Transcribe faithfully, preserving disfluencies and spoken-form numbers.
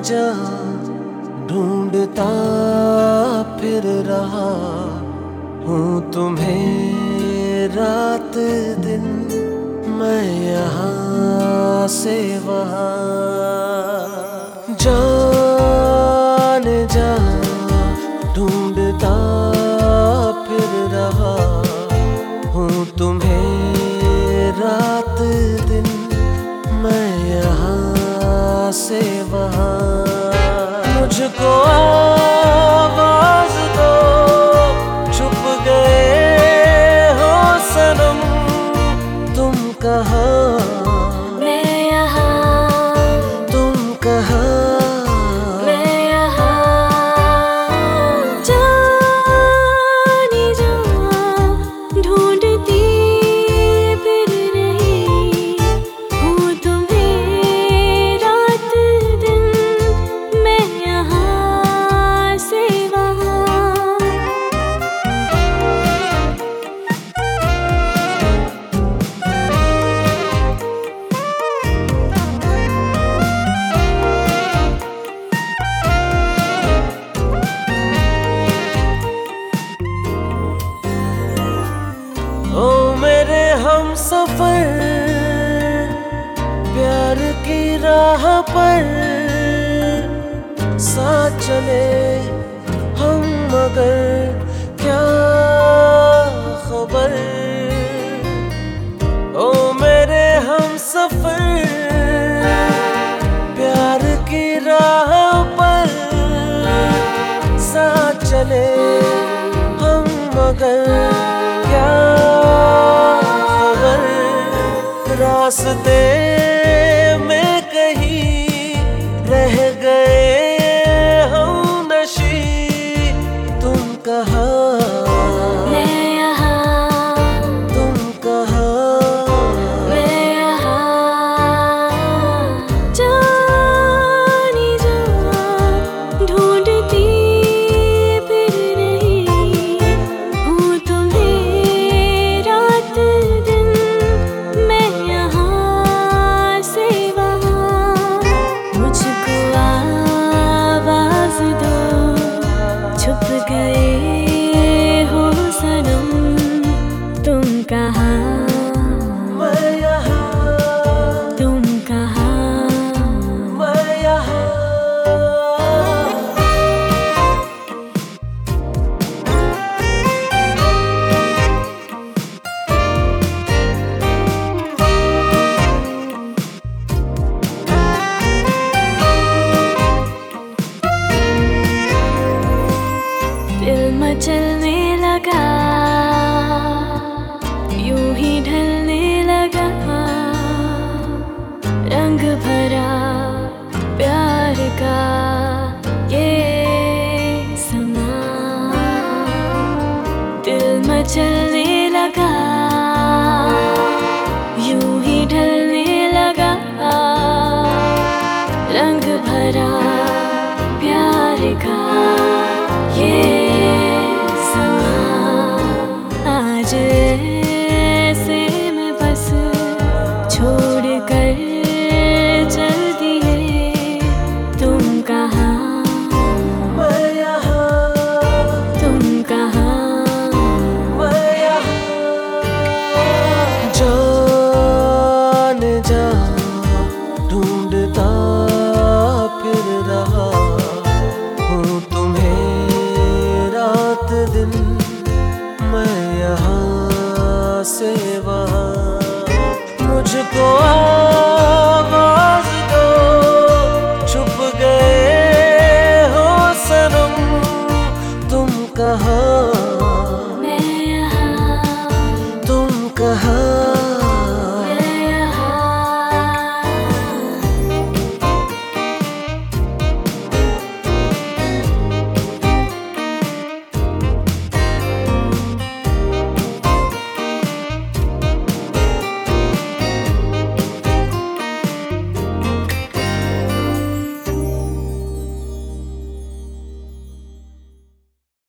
जा ढूंढता फिर रहा हूँ तुम्हें रात दिन, मैं यहाँ से वहाँ जाने जा ढूंढता फिर रहा हूँ तुम्हें रात दिन, मैं यहाँ से वहाँ। मुझको आवाज दो, छुप गए हो सनम, तुम कहाँ? मैं यहाँ, तुम कहाँ? मैं यहाँ। जाने जा ढूंढती फिर रही हूँ तुम्हें रात दिन, मैं यहाँ से वहाँ। ओ मेरे हम सफर, प्यार की राह पर साथ चले हम, मगर क्या खबर। ओ मेरे हम सफर, प्यार की राह पर साथ चले हम, मगर क्या खबर। रास्ते में कहीं रह गए हम नशी, तुम कहाँ? मैं यहाँ, तुम कहाँ? मैं यहाँ। जाने जा ढूंढती फिर रही हूँ तुम्हें रात दिन, मैं यहाँ से वहाँ। मुझको आवाज दो, छुप गए हो सनम, तुम कहाँ? मैं यहाँ, तुम कहाँ? मैं यहाँ। दिल मचलने लगा, यूं ही ढलने लगा, रंग भरा प्यार का ये समा। दिल मचलने लगा, यूं ही ढलने लगा, रंग भरा प्यार का ये आज ऐसे में बस छोड़ कर चल दिए, तुम कहाँ? मैं यहाँ, तुम कहाँ? मैं यहाँ। जाने जा ढूंढता फिर रहा हूँ तुम्हें रात दिन, मैं यहाँ से वहाँ। मुझको